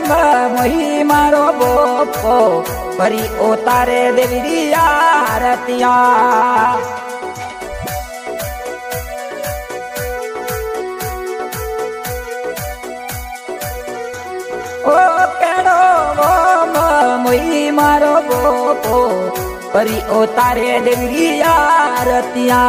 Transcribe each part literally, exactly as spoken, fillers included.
मोही मारो बोपो परी उतारे देवी आरतिया ओ केड़ो मोही मारो बोपो परी उतारे देवी आरतिया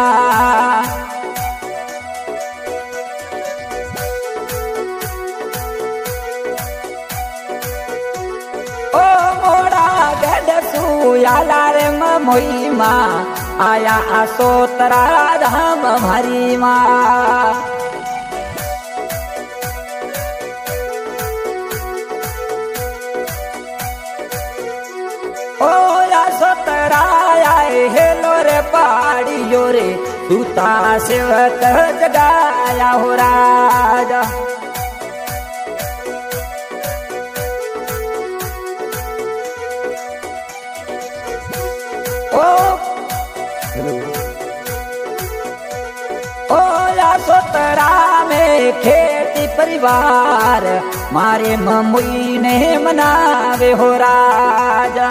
याला रे मोई माँ आया आसोतरा धाम हरी माँ ओ आसोतरा आए हेलो रे पहाड़ी यो रे दूता सेवक जगाया हो राजा सोतरा में खेती परिवार मारे ममुई ने मनावे हो राजा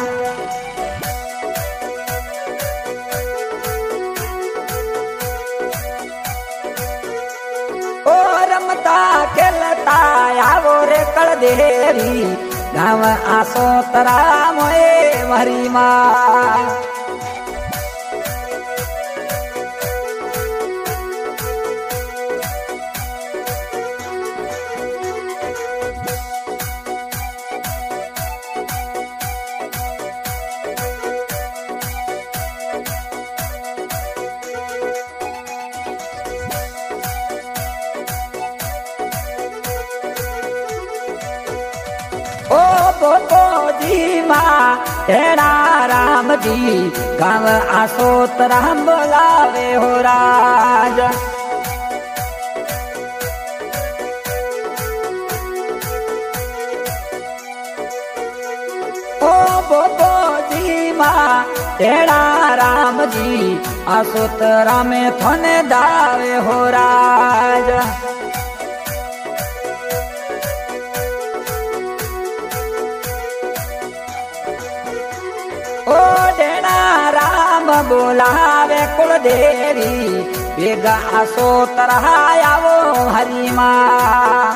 ओ रमता खेलता आवो रे कल देरी गाँव आसोतरा मोए मरी माँ बोतो जी माँ तेरा राम जी गाँव आसोतरा बोलावे हो राज ओ बोतो जी माँ तेरा राम जी आसोतरा में थने दावे हो राज ओ डेना राम बोलावे कुल देवी बेगा आसोतरा आवो हरी माँ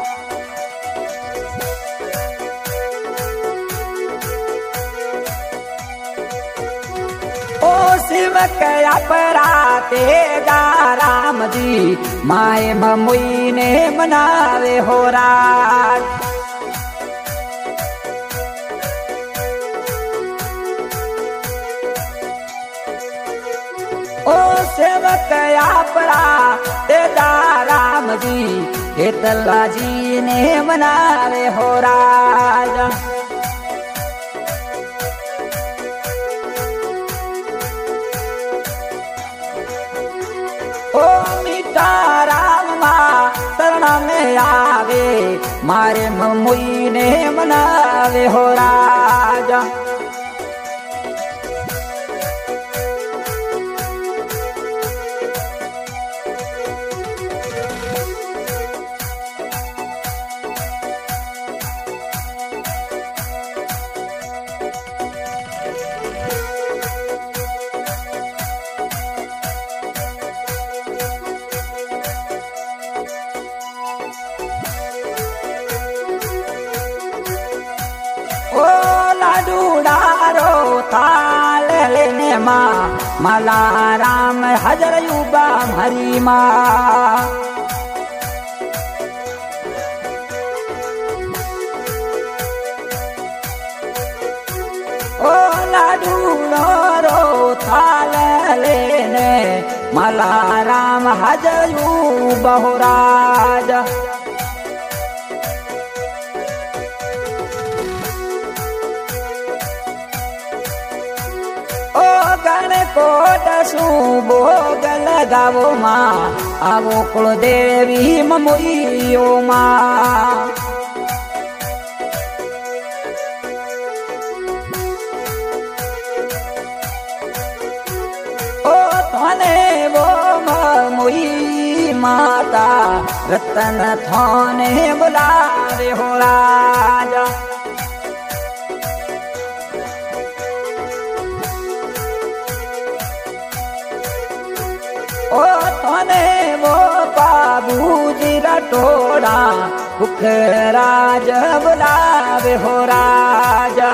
ओ शिव कया पराते जा राम जी माए ममुई ने मनावे हो राज ओ सेवक आपरा तेजा राम जी हेतला जी ने मनावे हो राजा ओ मीठा राम माँ शरण में आवे मारे ममुई ने मनावे हो राजा ओ लाडूडारो थाल लेने माँ मला राम हजर युबा हरी माँ ओ लाडूडारो थाल लेने मला राम हजर युबा हो राजा कोट सु भोग लगावो माँ आवो कुल देवी ममुइयो माँ ओ थने वो ममुई माता रत रतन थाने बुलावे हो राजा। ओ थाने वो बाबूजी रटोड़ा भूख राज बुलावे हो राजा।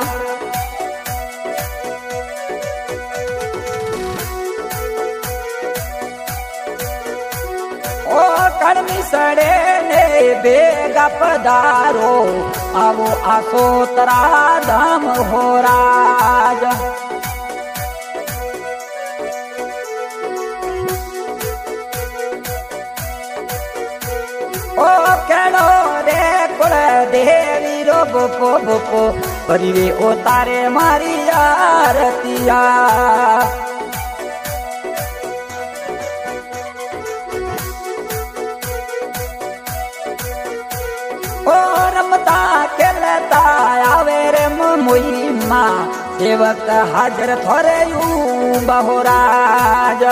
ओ कर्मी सड़े ने बेगा पधारो आवो आसोतरा धाम हो राजा। ओ केड़ो रे कुल देवी रो बोपो बोपो परिवे ओ तारे मारी आरतिया। ओ रमता खेलता आवे रे मुई माँ सेवक हाजर थोरे यू बहो राजा।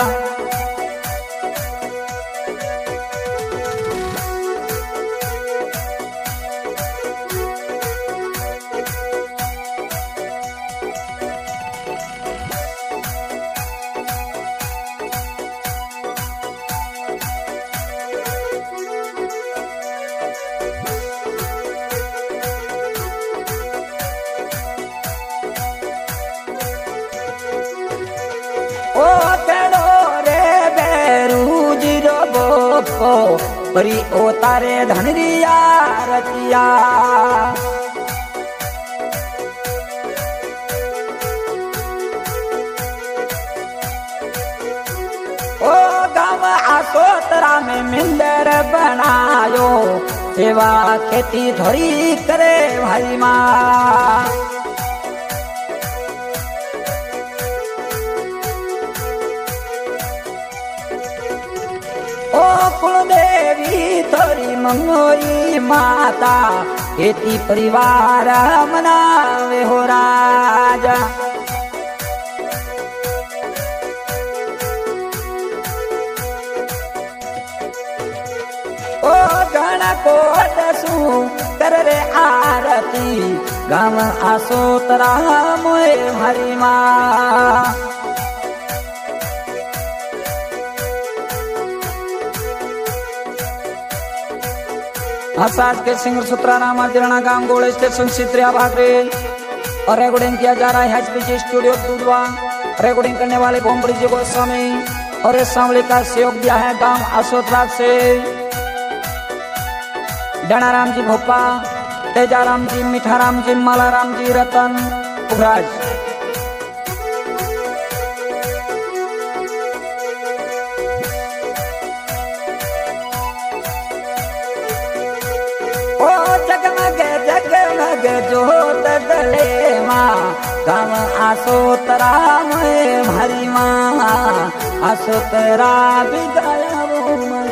ओ केड़ो रे बेरू जीरो बोपो परी ओ तारे धनरिया रतिया। ओ गाँव आसोतरा में मिंदर बनायो सेवा खेती थोड़ी करे भाई माँ। ओ कुलदेवी थोड़ी मंगोई माता खेती परिवार मनावे हो राजा। ओ गण कोट सु कर रे आरती गाँव आसोतरा मोए हरी माँ। आज के सिंगर सूत्रा नाम जिरणा गांव गोल स्टेशन सित्रिया भागरे और रिकॉर्डिंग किया जा रहा है एचपीजी स्टूडियो दूधवा। रिकॉर्डिंग करने वाले बोमबड़ी जी गोस्वामी और इस सांवले का सहयोग दिया है गांव आसोतरा से डणाराम जी भोपा, तेजाराम जी, मिठाराम जी, मालाराम जी, रतन उभराज। जगमग जगमग जोत डले माँ गाँव आसोतरा में हरी माँ आसोतरा बिगड़